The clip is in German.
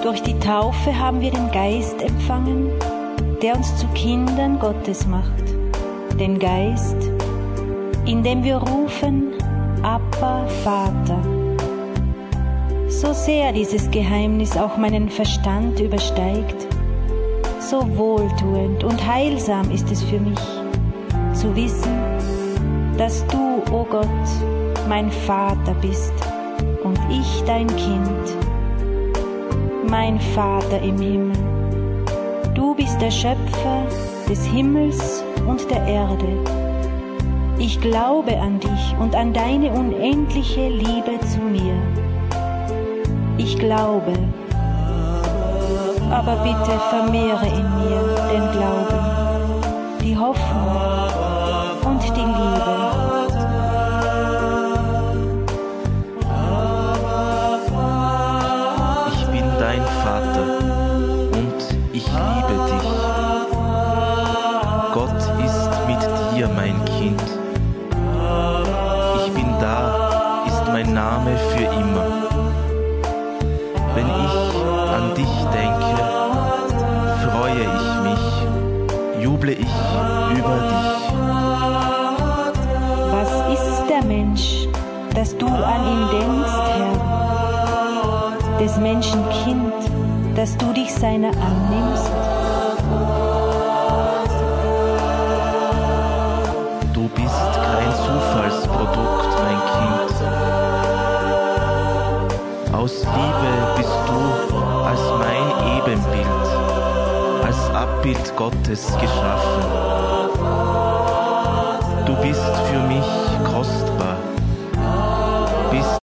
Durch die Taufe haben wir den Geist empfangen, der uns zu Kindern Gottes macht. Den Geist, in dem wir rufen, Abba, Vater. So sehr dieses Geheimnis auch meinen Verstand übersteigt, so wohltuend und heilsam ist es für mich, zu wissen, dass du, o Gott, mein Vater bist und ich dein Kind, mein Vater im Himmel. Du bist der Schöpfer des Himmels und der Erde. Ich glaube an dich und an deine unendliche Liebe zu mir. Ich glaube, aber bitte vermehre in mir den Glauben, die Hoffnung und die Liebe. Ich bin dein Vater und ich liebe dich. Gott ist mit dir, mein Kind. Ich bin da, ist mein Name für immer. Wenn ich an dich denke, freue ich mich, juble ich über dich. Was ist der Mensch, dass du an ihn denkst, Herr? Des Menschen Kind, dass du dich seiner annimmst? Du bist kein Zufallsprodukt, mein Kind. Aus Liebe bist du als mein Ebenbild, als Abbild Gottes geschaffen. Du bist für mich kostbar,